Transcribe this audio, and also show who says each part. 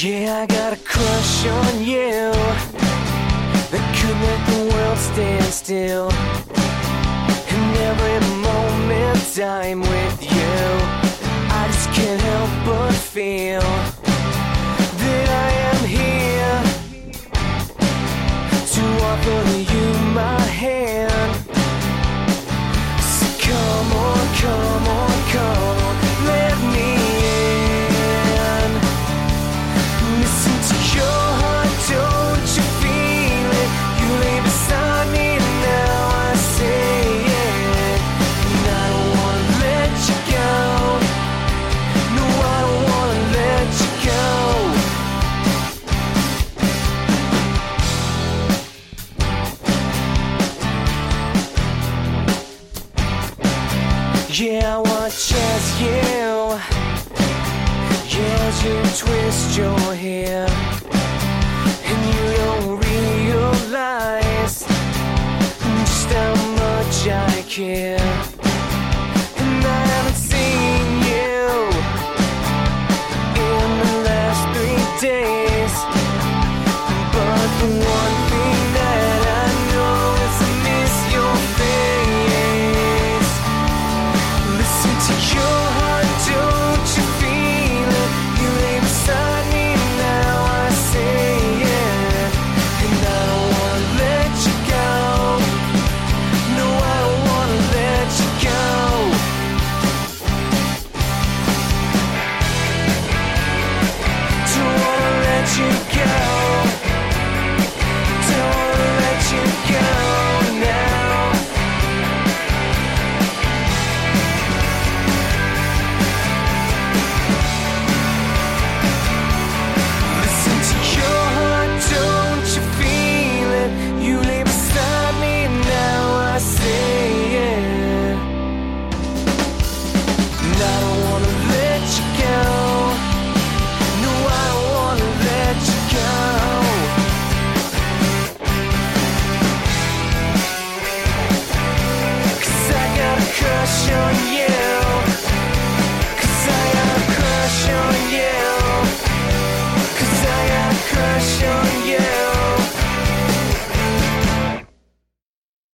Speaker 1: Yeah, I got a crush on you that could make the world stand still. And every moment I'm with you, I just can't help but feel that I am here to offer you my hand. So come on, come on, come on, let me in. Listen to your heart, don't you feel it? You lay beside me now, I say it. And I don't wanna let you go. No, I don't wanna let you go. Yeah, I wanna chase you. Yeah, as you twist your hair, and you don't realize just how much I care.